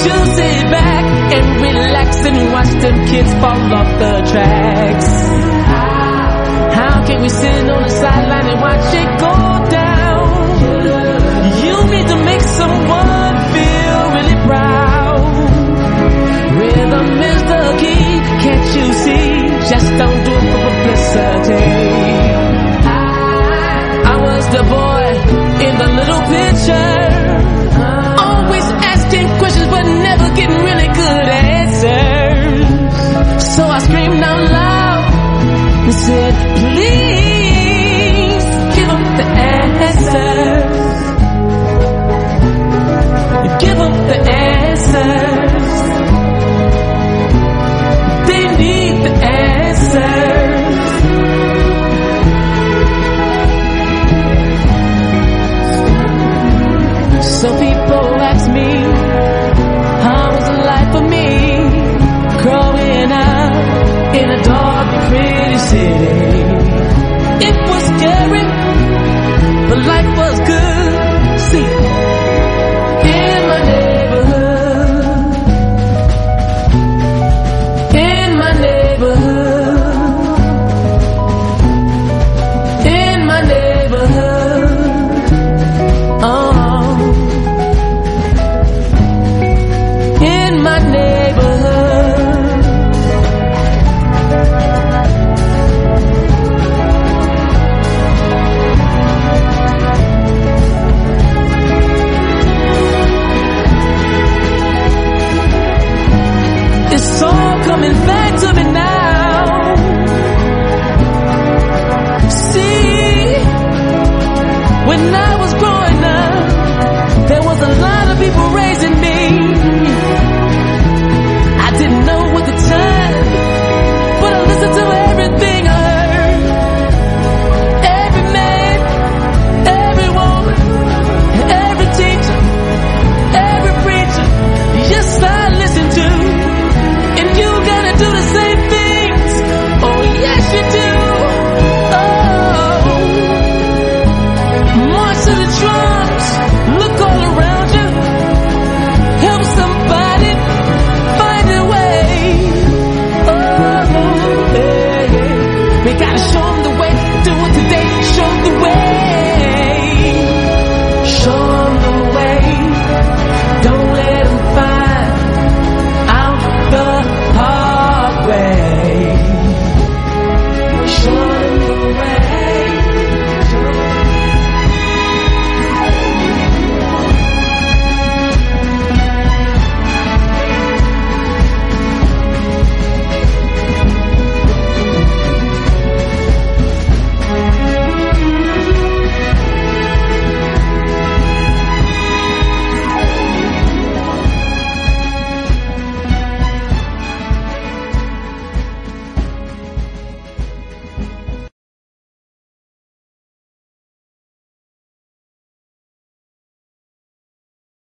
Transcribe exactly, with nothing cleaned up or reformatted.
to sit back and relax and watch them kids fall off the tracks. How can we sit on the sideline and watch it go down? You need to make someone feel really proud. Rhythm is the key, can't you see? Just don't do it for publicity. I was the boy in the little picture, always asking questions but never getting really good answers. So I screamed out loud and said, please give them the answers. Give them the answers. They need the answers. So people ask me, how was it like for me growing up in a dark, pretty city?